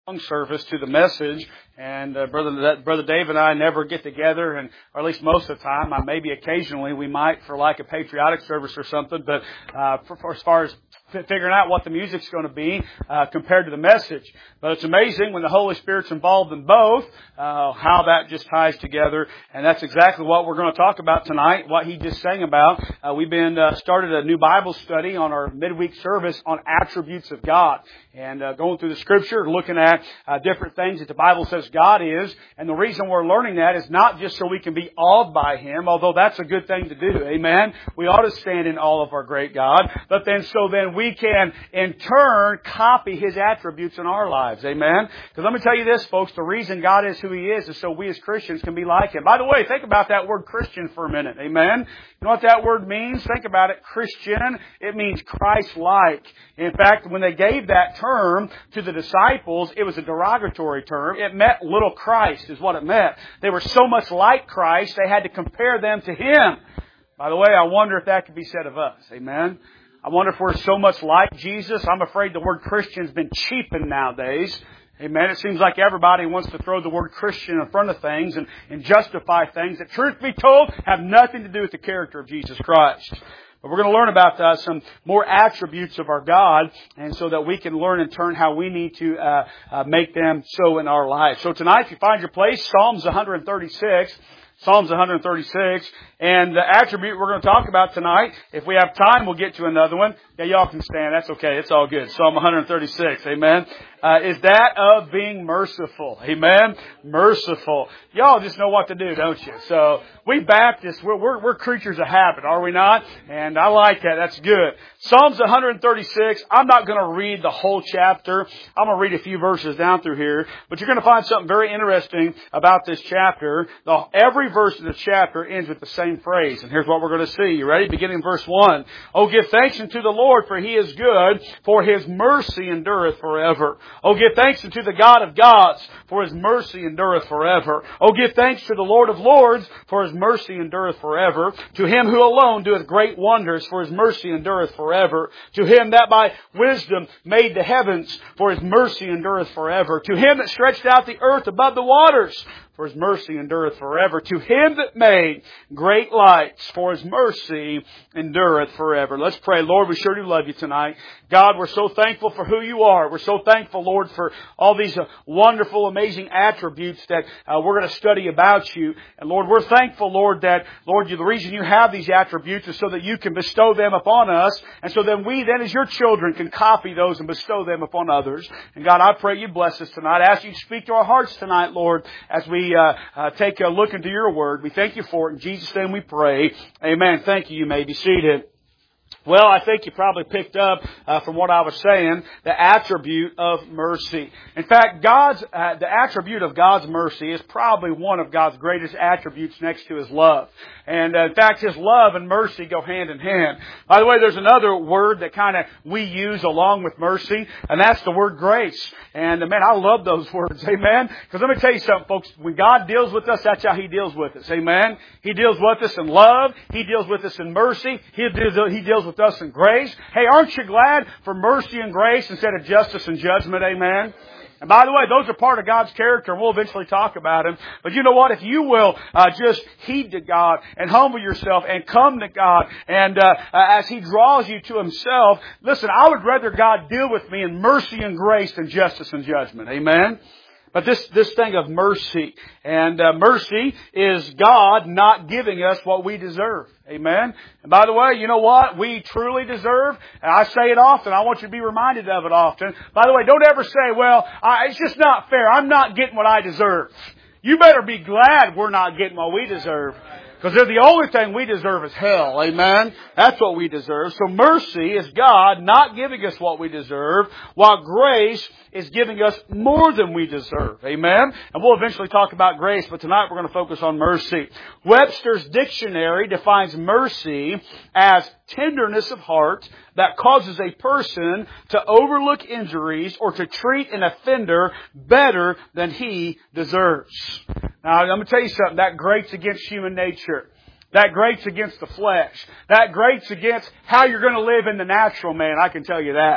service to the message, and Brother Dave and I never get together, and or at least most of the time. Maybe occasionally we might for like a patriotic service or something, but for as far as figuring out what the music's going to be compared to the message. But it's amazing when the Holy Spirit's involved in both, how that just ties together. And that's exactly what we're going to talk about tonight, what he just sang about. We've been started a new Bible study on our midweek service on attributes of God. And going through the Scripture, looking at different things that the Bible says God is. And the reason we're learning that is not just so we can be awed by Him, although that's a good thing to do. Amen? We ought to stand in awe of our great God. But then we can, in turn, copy His attributes in our lives. Amen? Because let me tell you this, folks, the reason God is who He is so we as Christians can be like Him. By the way, think about that word Christian for a minute. Amen? You know what that word means? Think about it. Christian, it means Christ-like. In fact, when they gave that term to the disciples, it was a derogatory term. It meant little Christ is what it meant. They were so much like Christ, they had to compare them to Him. By the way, I wonder if that could be said of us. Amen? I wonder if we're so much like Jesus. I'm afraid the word Christian's been cheapened nowadays. Amen. It seems like everybody wants to throw the word Christian in front of things and justify things that, truth be told, have nothing to do with the character of Jesus Christ. But we're going to learn about some more attributes of our God, and so that we can learn in turn how we need to make them so in our lives. So tonight, if you find your place, Psalms 136. Psalms 136, and the attribute we're going to talk about tonight, if we have time, we'll get to another one. Yeah, y'all can stand. That's okay. It's all good. Psalm 136, amen, is that of being merciful. Amen? Merciful. Y'all just know what to do, don't you? So, we Baptists, we're creatures of habit, are we not? And I like that. That's good. Psalms 136, I'm not going to read the whole chapter. I'm going to read a few verses down through here. But you're going to find something very interesting about this chapter. Every verse of the chapter ends with the same phrase. And here's what we're going to see. You ready? Beginning verse 1. Oh, give thanks unto the Lord, for He is good, for His mercy endureth forever. Oh, give thanks unto the God of gods, for His mercy endureth forever. Oh, give thanks to the Lord of lords, for His mercy endureth forever. To Him who alone doeth great wonders, for His mercy endureth forever. To Him that by wisdom made the heavens, for His mercy endureth forever. To Him that stretched out the earth above the waters, for His mercy endureth forever. To Him that made great lights, for His mercy endureth forever. Let's pray. Lord, we sure do love You tonight. God, we're so thankful for who You are. We're so thankful, Lord, for all these wonderful, amazing attributes that we're going to study about You. And Lord, we're thankful, Lord, that, Lord, the reason You have these attributes is so that You can bestow them upon us, and so then we then as Your children can copy those and bestow them upon others. And God, I pray You bless us tonight. I ask You to speak to our hearts tonight, Lord, as we take a look into Your Word. We thank You for it. In Jesus' name we pray. Amen. Thank you. You may be seated. Well, I think you probably picked up from what I was saying, the attribute of mercy. In fact, the attribute of God's mercy is probably one of God's greatest attributes next to His love. And in fact, His love and mercy go hand in hand. By the way, there's another word that kind of we use along with mercy, and that's the word grace. And man, I love those words. Amen? Because let me tell you something, folks. When God deals with us, that's how He deals with us. Amen? He deals with us in love. He deals with us in mercy. He deals with us in grace. Hey, aren't you glad for mercy and grace instead of justice and judgment? Amen? And by the way, those are part of God's character, and we'll eventually talk about Him. But you know what? If you will just heed to God and humble yourself and come to God, and as He draws you to Himself, listen, I would rather God deal with me in mercy and grace than justice and judgment. Amen? But this thing of mercy, and mercy is God not giving us what we deserve. Amen? And by the way, you know what we truly deserve? And I say it often. I want you to be reminded of it often. By the way, don't ever say, well, it's just not fair. I'm not getting what I deserve. You better be glad we're not getting what we deserve. Because the only thing we deserve is hell. Amen? That's what we deserve. So mercy is God not giving us what we deserve, while grace is giving us more than we deserve. Amen? And we'll eventually talk about grace, but tonight we're going to focus on mercy. Webster's dictionary defines mercy as tenderness of heart that causes a person to overlook injuries or to treat an offender better than he deserves. Now, I'm going to tell you something. That grates against human nature. That grates against the flesh. That grates against how you're going to live in the natural man. I can tell you that.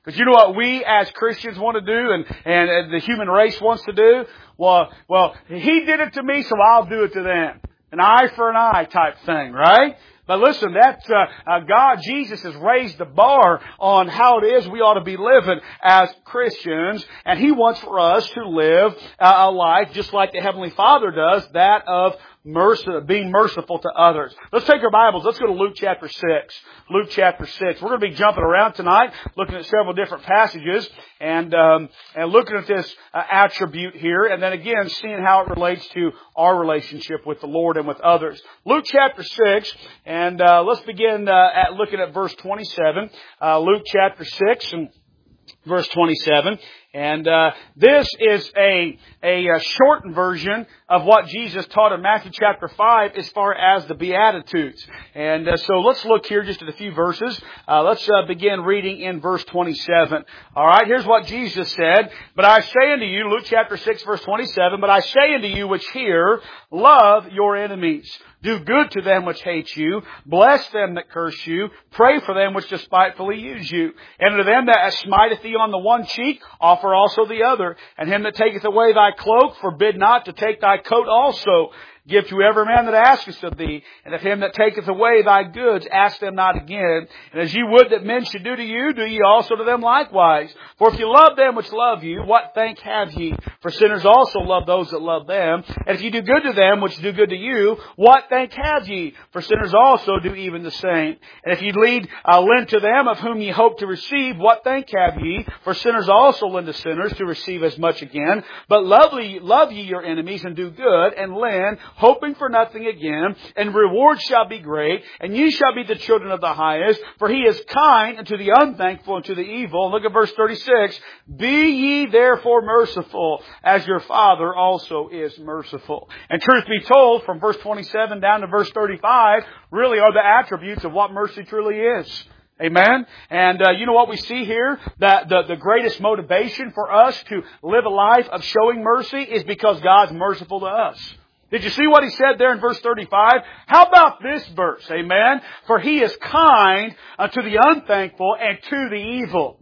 Because you know what we as Christians want to do and the human race wants to do? Well, He did it to me, so I'll do it to them. An eye for an eye type thing, right? But listen, that's God, Jesus has raised the bar on how it is we ought to be living as Christians. And He wants for us to live a life just like the Heavenly Father does, that of being merciful to others. Let's take our Bibles. Let's go to Luke chapter 6. Luke chapter 6. We're going to be jumping around tonight, looking at several different passages and looking at this attribute here, and then again seeing how it relates to our relationship with the Lord and with others. Luke chapter 6, and let's begin at looking at verse 27. Luke chapter 6 and verse 27. And this is a shortened version of what Jesus taught in Matthew chapter 5 as far as the Beatitudes. And so let's look here just at a few verses. Let's begin reading in verse 27. All right, here's what Jesus said. But I say unto you, Luke chapter 6 verse 27, but I say unto you which hear, love your enemies. Do good to them which hate you. Bless them that curse you. Pray for them which despitefully use you. And to them that smiteth thee on the one cheek, offer also the other. And him that taketh away thy cloak, forbid not to take thy coat also. Give to every man that asketh of thee, and of him that taketh away thy goods, ask them not again. And as ye would that men should do to you, do ye also to them likewise. For if you love them which love you, what thank have ye? For sinners also love those that love them. And if ye do good to them which do good to you, what thank have ye? For sinners also do even the same. And if ye lend to them of whom ye hope to receive, what thank have ye? For sinners also lend to sinners to receive as much again. But love ye your enemies, and do good, and lend, hoping for nothing again, and reward shall be great, and ye shall be the children of the highest, for He is kind unto the unthankful and to the evil. And look at verse 36. Be ye therefore merciful, as your Father also is merciful. And truth be told, from verse 27 down to verse 35, really are the attributes of what mercy truly is. Amen? And you know what we see here? That the greatest motivation for us to live a life of showing mercy is because God's merciful to us. Did you see what He said there in verse 35? How about this verse? Amen? For He is kind to the unthankful and to the evil.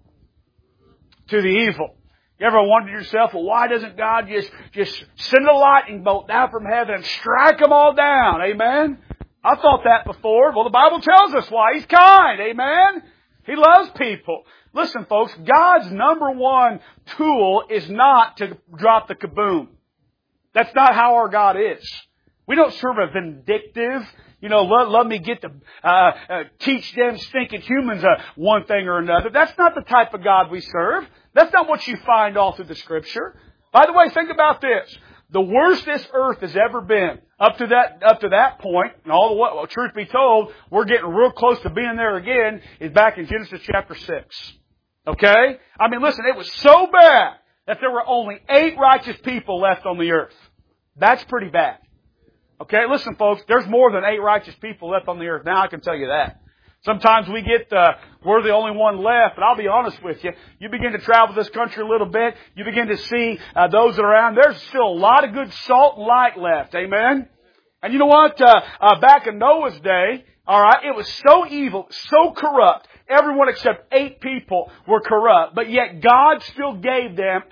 To the evil. You ever wondered yourself, well, why doesn't God just send a lightning bolt down from heaven and strike them all down? Amen? I thought that before. Well, the Bible tells us why. He's kind. Amen? He loves people. Listen, folks, God's number one tool is not to drop the kaboom. That's not how our God is. We don't serve a vindictive, let me get to teach them stinking humans one thing or another. That's not the type of God we serve. That's not what you find all through the Scripture. By the way, think about this. The worst this earth has ever been, up to that point, and all the way, truth be told, we're getting real close to being there again, is back in Genesis chapter 6. Okay? I mean, listen, it was so bad that there were only 8 righteous people left on the earth. That's pretty bad. Okay, listen folks, there's more than 8 righteous people left on the earth. Now I can tell you that. Sometimes we get, we're the only one left, but I'll be honest with you. You begin to travel this country a little bit, you begin to see those that are around, there's still a lot of good salt and light left. Amen? And you know what? Back in Noah's day, alright, it was so evil, so corrupt. Everyone except 8 people were corrupt, but yet God still gave them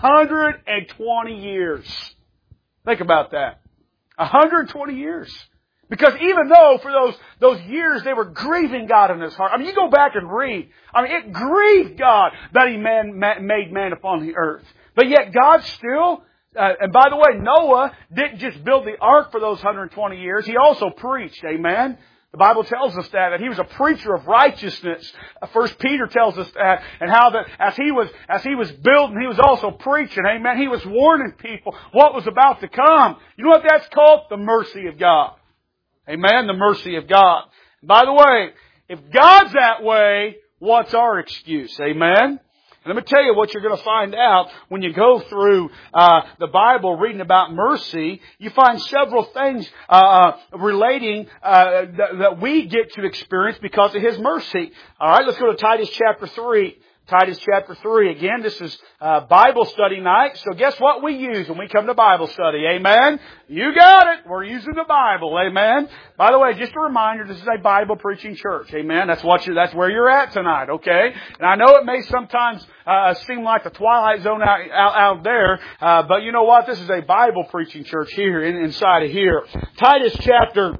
120 years. Think about that. 120 years. Because even though for those years they were grieving God in His heart. I mean, you go back and read. I mean, it grieved God that He made man upon the earth. But yet God still, and by the way, Noah didn't just build the ark for those 120 years. He also preached. Amen? The Bible tells us that he was a preacher of righteousness. 1 Peter tells us that, and how that as he was building, he was also preaching. Amen. He was warning people what was about to come. You know what that's called? The mercy of God. Amen. The mercy of God. By the way, if God's that way, what's our excuse? Amen. And let me tell you what you're going to find out when you go through the Bible reading about mercy. You find several things relating that we get to experience because of His mercy. All right, let's go to Titus chapter 3. Titus chapter 3. Again, this is Bible study night. So guess what we use when we come to Bible study? Amen? You got it. We're using the Bible. Amen? By the way, just a reminder, this is a Bible preaching church. Amen? That's where you're at tonight. Okay? And I know it may sometimes seem like the Twilight Zone out there, but you know what? This is a Bible preaching church here inside of here. Titus chapter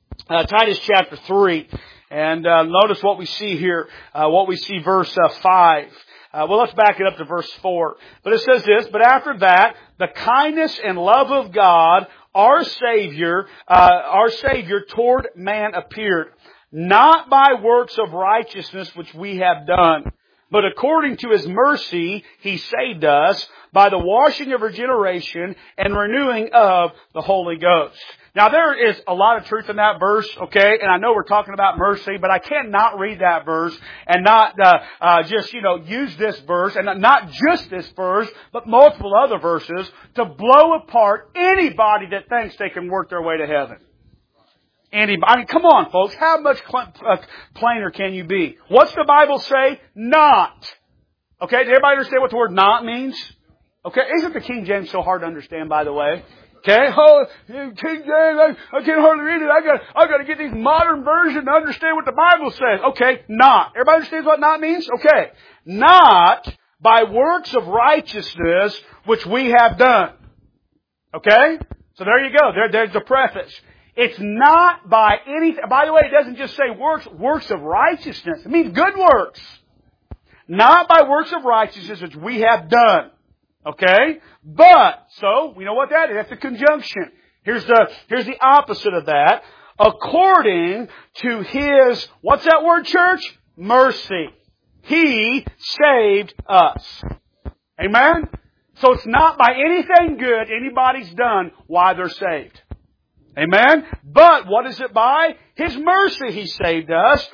3. And notice what we see here, verse 5. Well, let's back it up to verse 4. But it says this, but after that, the kindness and love of God, our Savior toward man appeared, not by works of righteousness which we have done, but according to His mercy He saved us by the washing of regeneration and renewing of the Holy Ghost. Now there is a lot of truth in that verse, okay? And I know we're talking about mercy, but I cannot read that verse and not just use this verse, and not just this verse, but multiple other verses to blow apart anybody that thinks they can work their way to heaven. Anybody? I mean, come on, folks. How much plainer can you be? What's the Bible say? Not. Okay, does everybody understand what the word not means? Okay, isn't the King James so hard to understand, by the way? Okay, King James, I can't hardly read it. I got to get these modern versions to understand what the Bible says. Okay, not. Everybody understands what not means? Okay, not by works of righteousness which we have done. Okay, so there you go. There's the preface. It's not by anything. By the way, it doesn't just say works of righteousness. It means good works. Not by works of righteousness which we have done. Okay? But, so, we know what that is. That's a conjunction. Here's the opposite of that. According to His, what's that word, church? Mercy. He saved us. Amen? So it's not by anything good anybody's done why they're saved. Amen? But what is it by? His mercy He saved us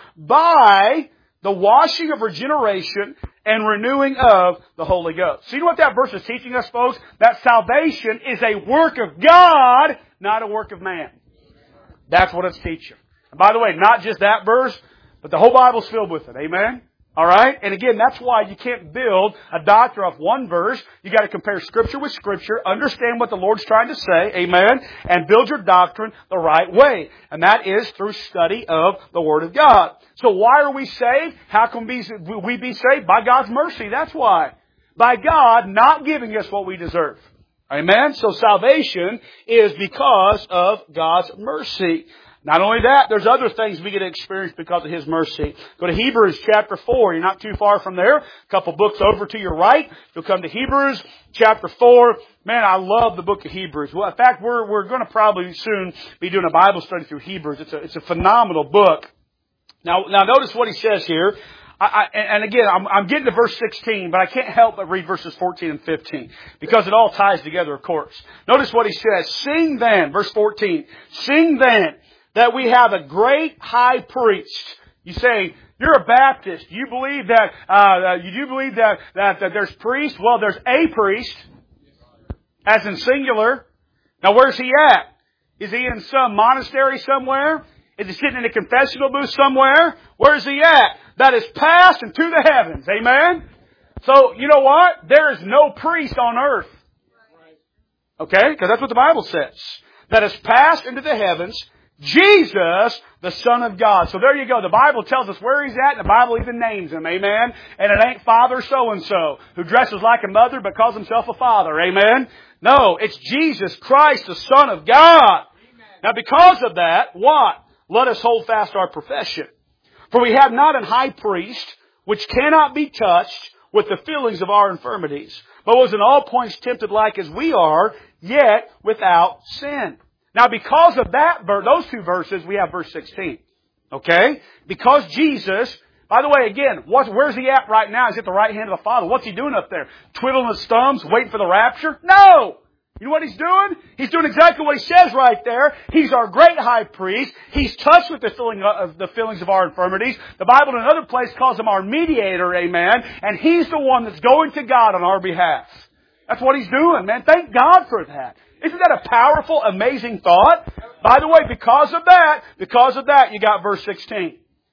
by the washing of regeneration and renewing of the Holy Ghost. So you know what that verse is teaching us, folks? That salvation is a work of God, not a work of man. That's what it's teaching. And by the way, not just that verse, but the whole Bible's filled with it. Amen? Alright? And again, that's why you can't build a doctrine off one verse. You got to compare Scripture with Scripture, understand what the Lord's trying to say, amen, and build your doctrine the right way. And that is through study of the Word of God. So why are we saved? How can we be saved? By God's mercy. That's why. By God not giving us what we deserve. Amen? So salvation is because of God's mercy. Not only that, there's other things we get to experience because of His mercy. Go to Hebrews chapter 4. You're not too far from there. A couple books over to your right. You'll come to Hebrews chapter 4. Man, I love the book of Hebrews. Well, in fact, we're going to probably soon be doing a Bible study through Hebrews. It's a phenomenal book. Now notice what he says here. And again, I'm getting to verse 16, but I can't help but read verses 14 and 15 because it all ties together, of course. Notice what he says. Sing then, verse 14, sing then that we have a great high priest. You say, you're a Baptist. You believe that there's priests? Well, there's a priest, as in singular. Now, where's he at? Is he in some monastery somewhere? Is he sitting in a confessional booth somewhere? Where is he at? That is passed into the heavens. Amen? So, you know what? There is no priest on earth. Okay? Because that's what the Bible says. That is passed into the heavens. Jesus, the Son of God. So there you go. The Bible tells us where He's at, and the Bible even names Him. Amen? And it ain't Father so-and-so, who dresses like a mother but calls himself a father. Amen? No, it's Jesus Christ, the Son of God. Amen. Now because of that, what? Let us hold fast our profession. For we have not an high priest, which cannot be touched with the feelings of our infirmities, but was in all points tempted like as we are, yet without sin. Now, because of those two verses, we have verse 16. Okay? Because Jesus, by the way, again, where's He at right now? He's at the right hand of the Father. What's He doing up there? Twiddling His thumbs, waiting for the rapture? No! You know what He's doing? He's doing exactly what He says right there. He's our great high priest. He's touched with the feelings of our infirmities. The Bible in another place calls Him our mediator, amen? And He's the one that's going to God on our behalf. That's what He's doing, man. Thank God for that. Isn't that a powerful, amazing thought? By the way, because of that, you got verse 16.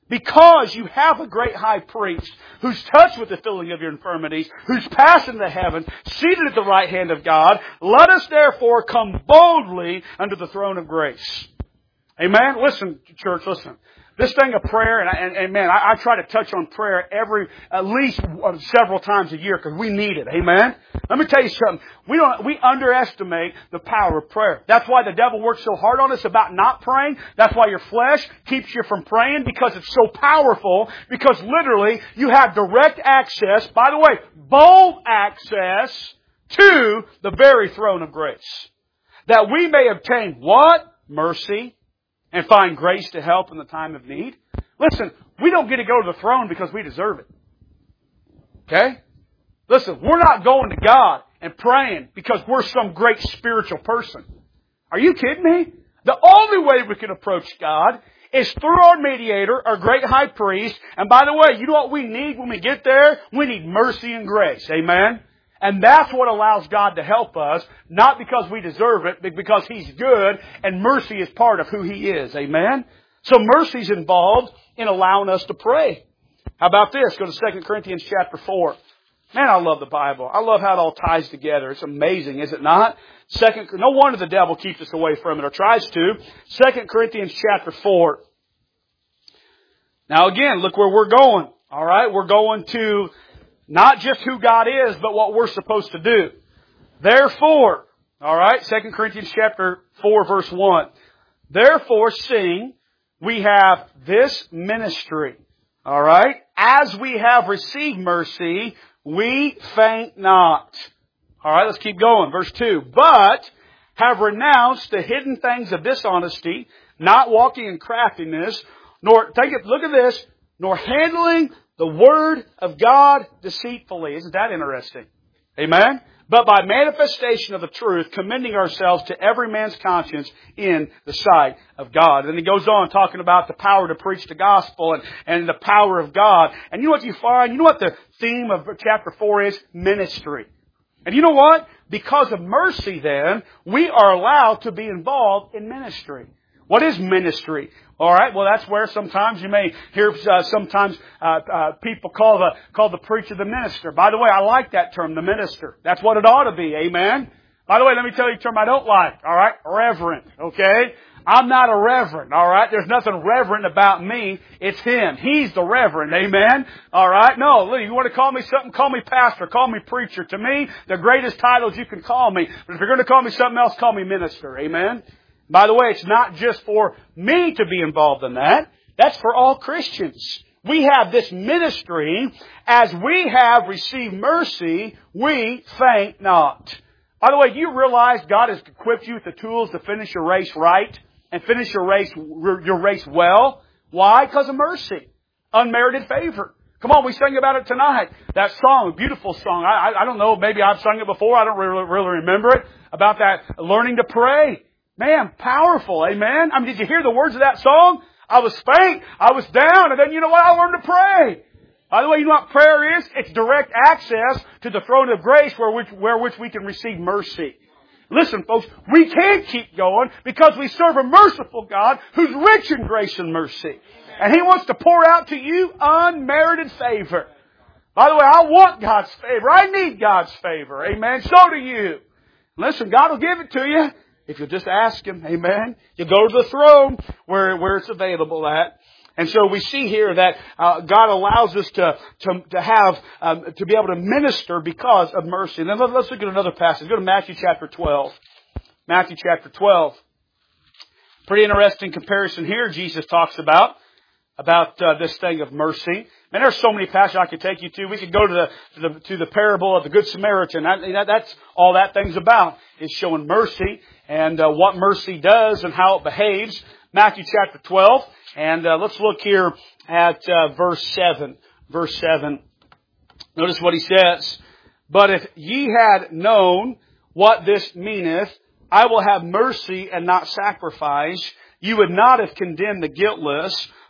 Because you have a great high priest who's touched with the feeling of your infirmities, who's passed into heaven, seated at the right hand of God, let us therefore come boldly under the throne of grace. Amen? Listen, church, listen. This thing of prayer, and man, I try to touch on prayer at least several times a year because we need it. Amen? Let me tell you something. We underestimate the power of prayer. That's why the devil works so hard on us about not praying. That's why your flesh keeps you from praying, because it's so powerful, because literally you have direct access, by the way, bold access to the very throne of grace. That we may obtain what? Mercy. And find grace to help in the time of need. Listen, we don't get to go to the throne because we deserve it. Okay? Listen, we're not going to God and praying because we're some great spiritual person. Are you kidding me? The only way we can approach God is through our mediator, our great high priest. And by the way, you know what we need when we get there? We need mercy and grace. Amen? And that's what allows God to help us, not because we deserve it, but because He's good, and mercy is part of who He is. Amen? So mercy's involved in allowing us to pray. How about this? Go to 2 Corinthians chapter 4. Man, I love the Bible. I love how it all ties together. It's amazing, is it not? No wonder the devil keeps us away from it, or tries to. 2 Corinthians chapter 4. Now again, look where we're going. All right? We're going to not just who God is, but what we're supposed to do. Therefore, all right, 2 Corinthians chapter 4, verse 1. Therefore, seeing we have this ministry, all right, as we have received mercy, we faint not. All right, let's keep going. Verse 2. But have renounced the hidden things of dishonesty, not walking in craftiness, look at this, nor handling the Word of God deceitfully. Isn't that interesting? Amen? But by manifestation of the truth, commending ourselves to every man's conscience in the sight of God. And then he goes on talking about the power to preach the gospel and the power of God. And you know what you find? You know what the theme of chapter 4 is? Ministry. And you know what? Because of mercy then, we are allowed to be involved in ministry. What is ministry? All right. Well, that's where sometimes you may hear people call the preacher the minister. By the way, I like that term, the minister. That's what it ought to be. Amen. By the way, let me tell you a term I don't like. All right, reverend. Okay. I'm not a reverend. All right. There's nothing reverent about me. It's Him. He's the reverend. Amen. All right. No, you want to call me something? Call me pastor. Call me preacher. To me, the greatest titles you can call me. But if you're going to call me something else, call me minister. Amen. By the way, it's not just for me to be involved in that. That's for all Christians. We have this ministry. As we have received mercy, we faint not. By the way, do you realize God has equipped you with the tools to finish your race right and finish your race well? Why? Because of mercy. Unmerited favor. Come on, we sang about it tonight. That song, a beautiful song. I don't know, maybe I've sung it before. I don't really remember it. About that learning to pray. Man, powerful, amen? I mean, did you hear the words of that song? I was faint, I was down, and then you know what? I learned to pray. By the way, you know what prayer is? It's direct access to the throne of grace where which we can receive mercy. Listen, folks, we can't keep going because we serve a merciful God who's rich in grace and mercy. And He wants to pour out to you unmerited favor. By the way, I want God's favor. I need God's favor. Amen. So do you. Listen, God will give it to you. If you'll just ask Him, amen, you go to the throne where it's available at. And so we see here that God allows us to be able to minister because of mercy. And then let's look at another passage. Go to Matthew chapter 12. Matthew chapter 12. Pretty interesting comparison here Jesus talks about this thing of mercy. Man, there's so many passages I could take you to. We could go to the parable of the Good Samaritan. That's all that thing's about, is showing mercy and what mercy does and how it behaves. Matthew chapter 12. And let's look here at verse 7. Verse 7. Notice what he says. But if ye had known what this meaneth, I will have mercy and not sacrifice, you would not have condemned the guiltless,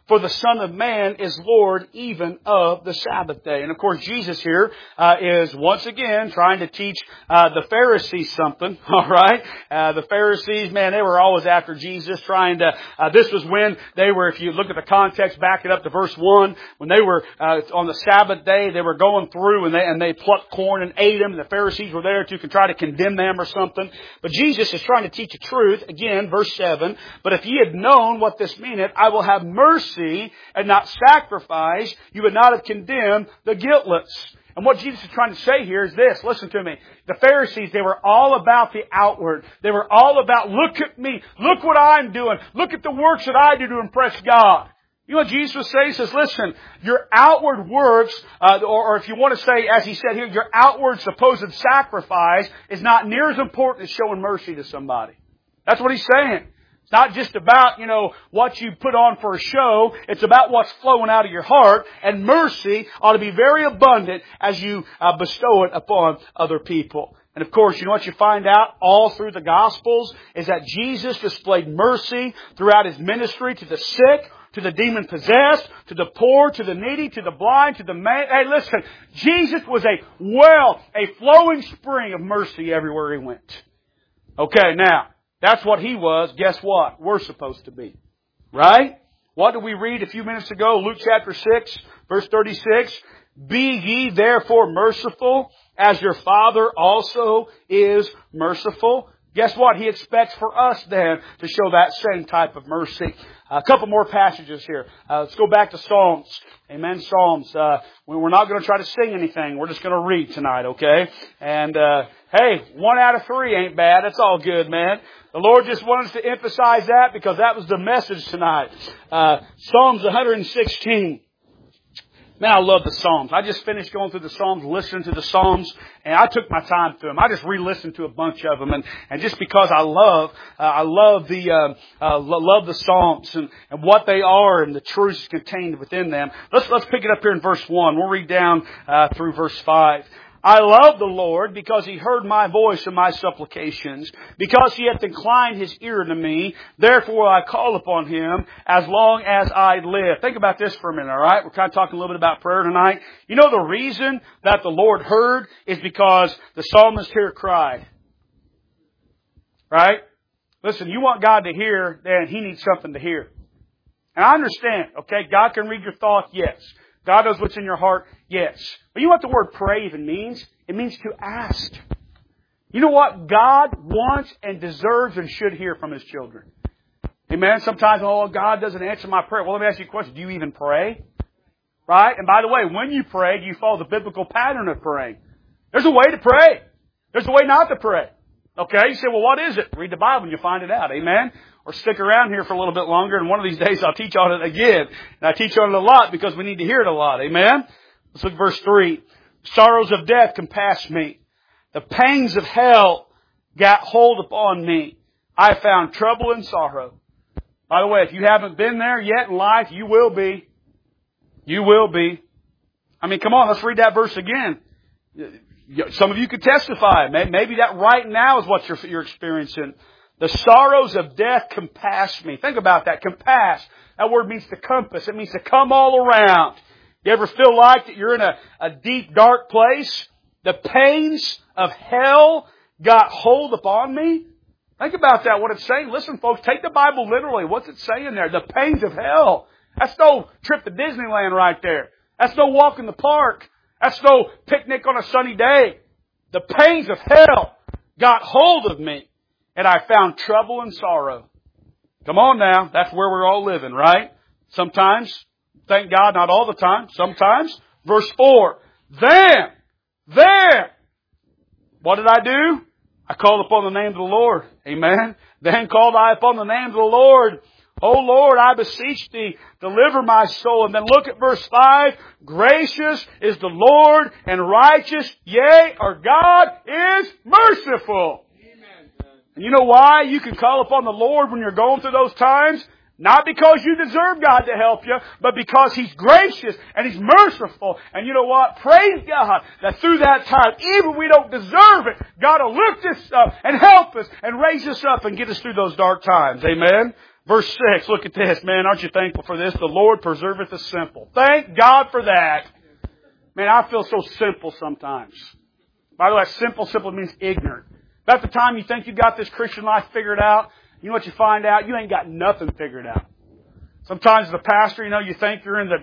For the Son of Man is Lord even of the Sabbath day. And of course, Jesus here is once again trying to teach the Pharisees something. All right, the Pharisees, man, they were always after Jesus, trying to. This was when they were. If you look at the context, back it up to verse 1, when they were on the Sabbath day, they were going through and they plucked corn and ate them. And the Pharisees were there to try to condemn them or something. But Jesus is trying to teach the truth again, verse 7. But if ye had known what this meaneth, I will have mercy and not sacrifice, you would not have condemned the guiltless. And what Jesus is trying to say here is this. Listen to me. The Pharisees, they were all about the outward. They were all about, look at me. Look what I'm doing. Look at the works that I do to impress God. You know what Jesus was saying? He says, listen, your outward works, or if you want to say, as he said here, your outward supposed sacrifice is not near as important as showing mercy to somebody. That's what he's saying. It's not just about, what you put on for a show. It's about what's flowing out of your heart. And mercy ought to be very abundant as you bestow it upon other people. And of course, you know what you find out all through the Gospels is that Jesus displayed mercy throughout His ministry to the sick, to the demon-possessed, to the poor, to the needy, to the blind, to the man. Hey, listen, Jesus was a flowing spring of mercy everywhere He went. Okay, now, that's what He was. Guess what? We're supposed to be. Right? What did we read a few minutes ago? Luke chapter 6, verse 36. Be ye therefore merciful, as your Father also is merciful. Guess what? He expects for us then to show that same type of mercy. A couple more passages here. Let's go back to Psalms. Amen. Psalms. We're not going to try to sing anything. We're just going to read tonight, okay? And, hey, 1 out of 3 ain't bad. That's all good, man. The Lord just wanted us to emphasize that because that was the message tonight. Psalms 116. Man, I love the Psalms. I just finished going through the Psalms, listening to the Psalms, and I took my time through them. I just re-listened to a bunch of them, and just because I love the Psalms and what they are and the truths contained within them. Let's pick it up here in verse 1. We'll read down through verse 5. I love the Lord because He heard my voice and my supplications, because He hath inclined His ear unto me. Therefore I call upon Him as long as I live. Think about this for a minute, all right? We're kind of talking a little bit about prayer tonight. You know the reason that the Lord heard is because the psalmist here cried. Right? Listen, you want God to hear, then He needs something to hear. And I understand, okay? God can read your thoughts, yes. God knows what's in your heart, yes. But you know what the word pray even means? It means to ask. You know what? God wants and deserves and should hear from His children. Amen? Sometimes, God doesn't answer my prayer. Well, let me ask you a question. Do you even pray? Right? And by the way, when you pray, do you follow the biblical pattern of praying? There's a way to pray. There's a way not to pray. Okay? You say, well, what is it? Read the Bible and you'll find it out. Amen? Or stick around here for a little bit longer, and one of these days I'll teach on it again. And I teach on it a lot because we need to hear it a lot. Amen? Let's look at verse 3. Sorrows of death compassed me. The pangs of hell got hold upon me. I found trouble and sorrow. By the way, if you haven't been there yet in life, you will be. You will be. I mean, come on, let's read that verse again. Some of you could testify. Maybe that right now is what you're experiencing. The sorrows of death compass me. Think about that. Compass. That word means to compass. It means to come all around. You ever feel like that you're in a deep, dark place? The pains of hell got hold upon me? Think about that, what it's saying. Listen, folks, take the Bible literally. What's it saying there? The pains of hell. That's no trip to Disneyland right there. That's no walk in the park. That's no picnic on a sunny day. The pains of hell got hold of me. And I found trouble and sorrow. Come on now. That's where we're all living, right? Sometimes, thank God, not all the time. Sometimes. Verse 4. Then. What did I do? I called upon the name of the Lord. Amen. Then called I upon the name of the Lord. O Lord, I beseech Thee, deliver my soul. And then look at verse 5. Gracious is the Lord and righteous. Yea, our God is merciful. And you know why you can call upon the Lord when you're going through those times? Not because you deserve God to help you, but because He's gracious and He's merciful. And you know what? Praise God that through that time, even if we don't deserve it, God will lift us up and help us and raise us up and get us through those dark times. Amen? Verse 6, look at this, man. Aren't you thankful for this? The Lord preserveth the simple. Thank God for that. Man, I feel so simple sometimes. By the way, simple means ignorant. About the time you think you got this Christian life figured out, you know what you find out? You ain't got nothing figured out. Sometimes the pastor, you think you're in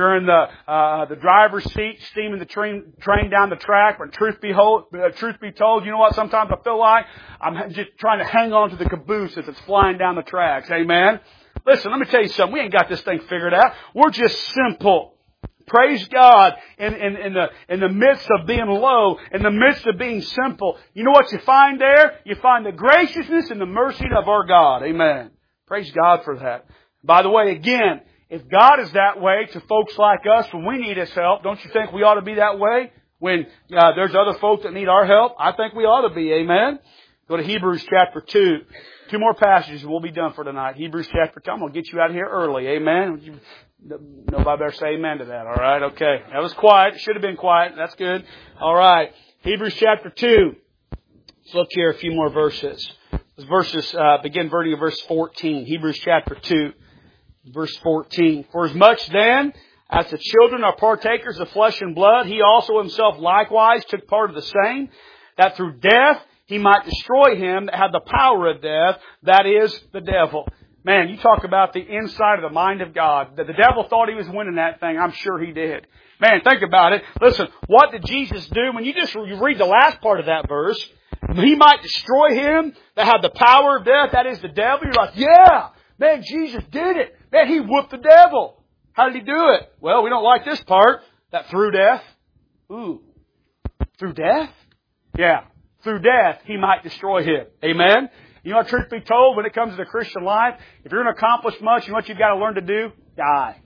the driver's seat, steaming the train down the track. But truth be told, you know what? Sometimes I feel like I'm just trying to hang on to the caboose as it's flying down the tracks. Amen. Listen, let me tell you something. We ain't got this thing figured out. We're just simple. Praise God in the midst of being low, in the midst of being simple. You know what you find there? You find the graciousness and the mercy of our God. Amen. Praise God for that. By the way, again, if God is that way to folks like us when we need His help, don't you think we ought to be that way when there's other folk that need our help? I think we ought to be. Amen. Go to Hebrews chapter 2. 2 more passages and we'll be done for tonight. Hebrews chapter 2. I'm going to get you out of here early. Amen. Nobody better say amen to that. All right. Okay. That was quiet. It should have been quiet. That's good. All right. Hebrews chapter 2. Let's look here a few more verses. Those verses begin reading at verse 14. Hebrews chapter 2. Verse 14. For as much then as the children are partakers of flesh and blood, He also Himself likewise took part of the same, that through death He might destroy him that had the power of death, that is, the devil. Man, you talk about the inside of the mind of God. The devil thought he was winning that thing. I'm sure he did. Man, think about it. Listen, what did Jesus do? When you read the last part of that verse, He might destroy him that had the power of death, that is, the devil. You're like, yeah, man, Jesus did it. Man, He whooped the devil. How did He do it? Well, we don't like this part. That through death. Ooh. Through death? Yeah. Through death, He might destroy him. Amen? You know what, truth be told, when it comes to the Christian life, if you're going to accomplish much, you know what you've got to learn to do? Die.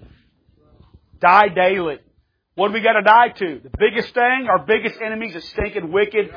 Die daily. What do we got to die to? The biggest thing, our biggest enemies is stinking wicked.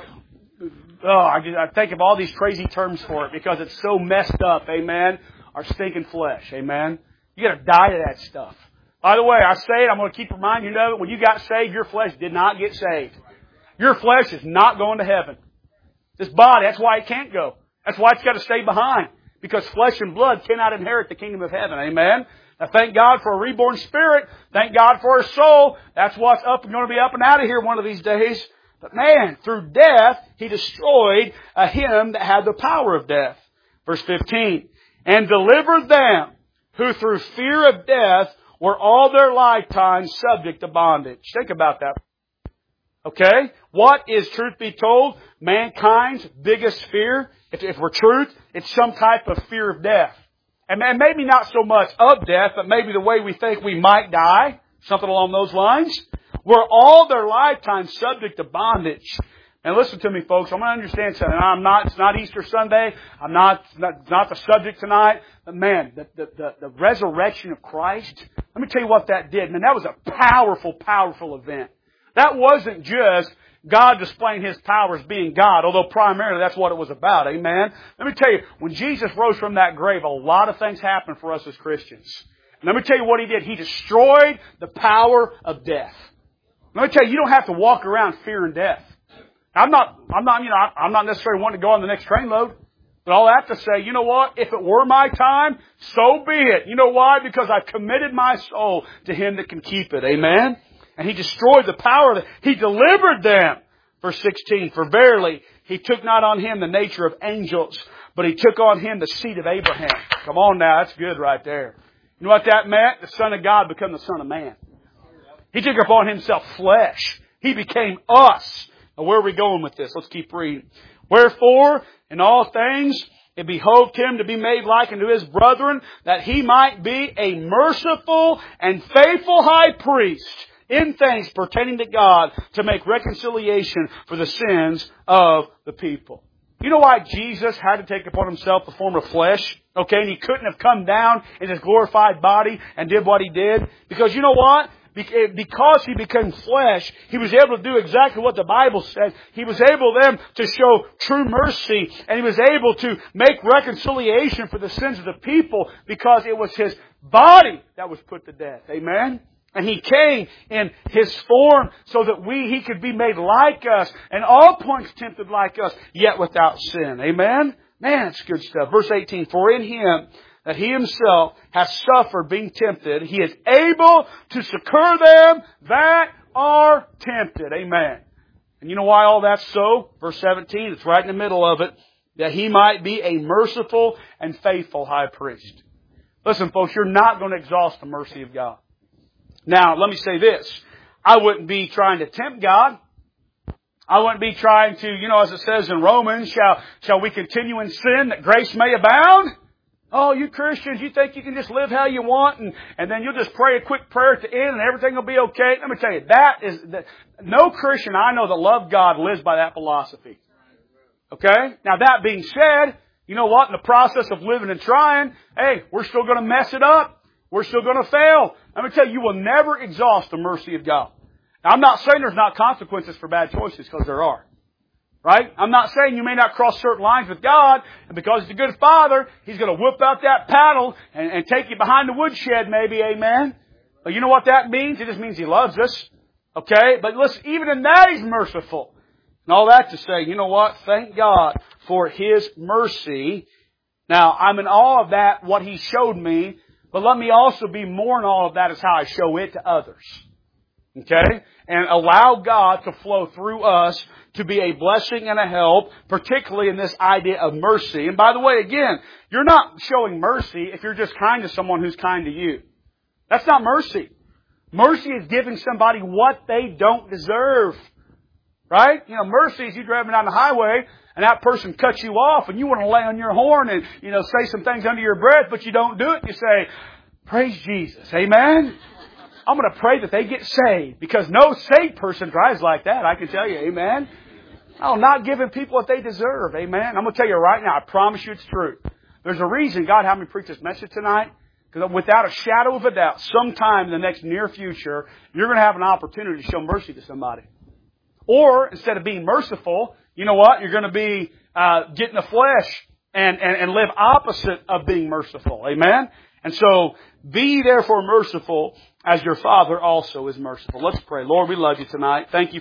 I think of all these crazy terms for it because it's so messed up. Amen? Our stinking flesh. Amen? You got to die to that stuff. By the way, I say it, I'm going to keep reminding you of it. When you got saved, your flesh did not get saved. Your flesh is not going to heaven. This body, that's why it can't go. That's why it's got to stay behind. Because flesh and blood cannot inherit the kingdom of heaven. Amen? Now thank God for a reborn spirit. Thank God for a soul. That's what's going to be up and out of here one of these days. But man, through death, He destroyed him that had the power of death. Verse 15. And delivered them who through fear of death were all their lifetime subject to bondage. Think about that. Okay? What is, truth be told, mankind's biggest fear? If we're truth, it's some type of fear of death. And maybe not so much of death, but maybe the way we think we might die. Something along those lines. We're all their lifetime subject to bondage. And listen to me, folks. I'm going to understand something. It's not Easter Sunday. It's not the subject tonight. But man, the resurrection of Christ, let me tell you what that did. Man, that was a powerful, powerful event. That wasn't just God displaying His power as being God, although primarily that's what it was about. Amen? Let me tell you, when Jesus rose from that grave, a lot of things happened for us as Christians. And let me tell you what He did. He destroyed the power of death. Let me tell you, you don't have to walk around fearing death. I'm not necessarily wanting to go on the next train load. But all I have to say, you know what? If it were my time, so be it. You know why? Because I've committed my soul to Him that can keep it. Amen? And He destroyed the power of it. He delivered them. Verse 16, for verily He took not on Him the nature of angels, but He took on Him the seed of Abraham. Come on now, that's good right there. You know what that meant? The Son of God became the Son of Man. He took upon Himself flesh. He became us. Now, where are we going with this? Let's keep reading. Wherefore, in all things, it behoved Him to be made like unto His brethren, that He might be a merciful and faithful high priest in things pertaining to God, to make reconciliation for the sins of the people. You know why Jesus had to take upon Himself the form of flesh? Okay, and He couldn't have come down in His glorified body and did what He did? Because you know what? Because He became flesh, He was able to do exactly what the Bible said. He was able then to show true mercy, and He was able to make reconciliation for the sins of the people because it was His body that was put to death. Amen? And He came in His form so that He could be made like us, and all points tempted like us, yet without sin. Amen? Man, it's good stuff. Verse 18, for in Him that He Himself has suffered being tempted, He is able to succor them that are tempted. Amen. And you know why all that's so? Verse 17, it's right in the middle of it. That He might be a merciful and faithful high priest. Listen, folks, you're not going to exhaust the mercy of God. Now, let me say this. I wouldn't be trying to tempt God. I wouldn't be trying to, as it says in Romans, shall we continue in sin that grace may abound? Oh, you Christians, you think you can just live how you want and then you'll just pray a quick prayer at the end and everything will be okay? Let me tell you, no Christian I know that loves God lives by that philosophy. Okay? Now that being said, you know what? In the process of living and trying, hey, we're still going to mess it up. We're still going to fail. Let me tell you, you will never exhaust the mercy of God. Now I'm not saying there's not consequences for bad choices, because there are. Right? I'm not saying you may not cross certain lines with God, and because He's a good Father, He's going to whip out that paddle and take you behind the woodshed maybe, amen? But you know what that means? It just means He loves us. Okay? But listen, even in that He's merciful. And all that to say, you know what? Thank God for His mercy. Now, I'm in awe of that, what He showed me, but let me also be more in awe of that is how I show it to others. Okay? And allow God to flow through us to be a blessing and a help, particularly in this idea of mercy. And by the way, again, you're not showing mercy if you're just kind to someone who's kind to you. That's not mercy. Mercy is giving somebody what they don't deserve. Right? Mercy is you driving down the highway and that person cuts you off and you want to lay on your horn and, say some things under your breath, but you don't do it. You say, praise Jesus. Amen? I'm going to pray that they get saved, because no saved person drives like that. I can tell you. Amen? Oh, not giving people what they deserve. Amen? I'm going to tell you right now, I promise you it's true. There's a reason God had me preach this message tonight. Because without a shadow of a doubt, sometime in the next near future, you're going to have an opportunity to show mercy to somebody. Or, instead of being merciful, you know what? You're going to be getting the flesh and live opposite of being merciful. Amen? And so, be therefore merciful as your Father also is merciful. Let's pray. Lord, we love You tonight. Thank You